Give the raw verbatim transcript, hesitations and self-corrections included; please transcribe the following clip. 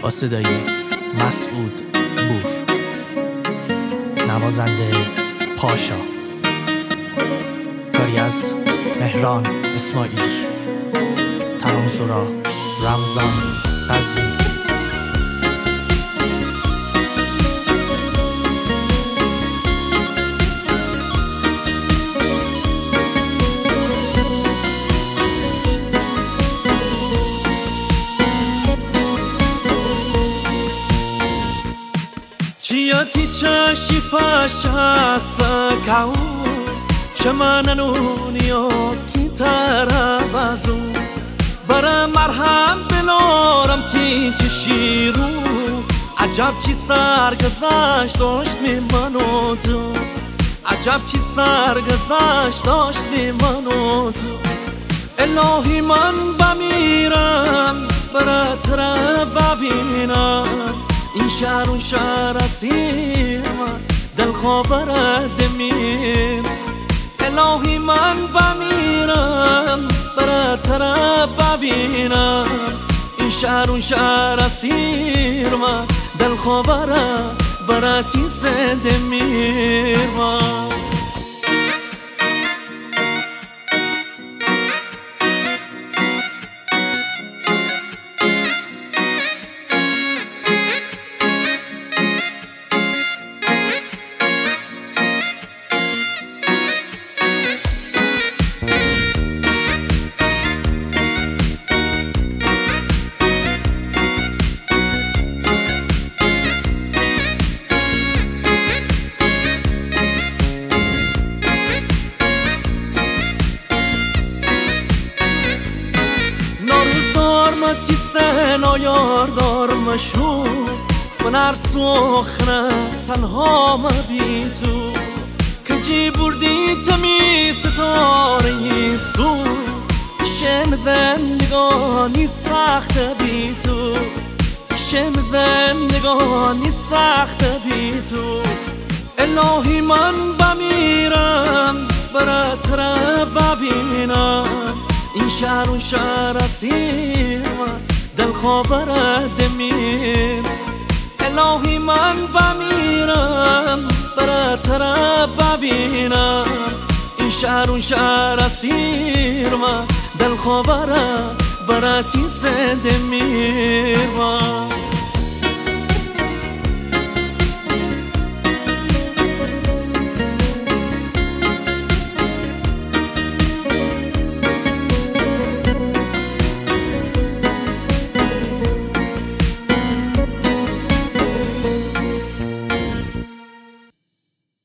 با صدای مسعود بور، نوازنده پاشا، کاری از مهران اسماعیلی، ترانه‌سرا رمضان قزوینی. Chia ti chashi pasha sakau shamananuni od kitara bazu bara marham beloram ti chishiru ajab chi sargazasht dosht miman o tu ajab chi sargazasht dosht miman o tu Elohi man bamiram barat ra babinam این شهر و شهر اسیر من دل خوابرد میر الهی من بمیرم برات را ببینم این شهر و شهر اسیر من دل خوابرد براتی زنده میر من Ti sen och yardar مشو فنر سخنه تنها مبی تو که جی بردی تمی ستاره سو شم زندگانی سخت بی تو شم زندگانی سخت بی تو الهی من بمیرم برات را ببینم این شهر و شهر اسیر من دل خوابرد میر الهی من بمیرم برات را ببینم این شهر و شهر اسیر من دل خوابرد براتی زنده میر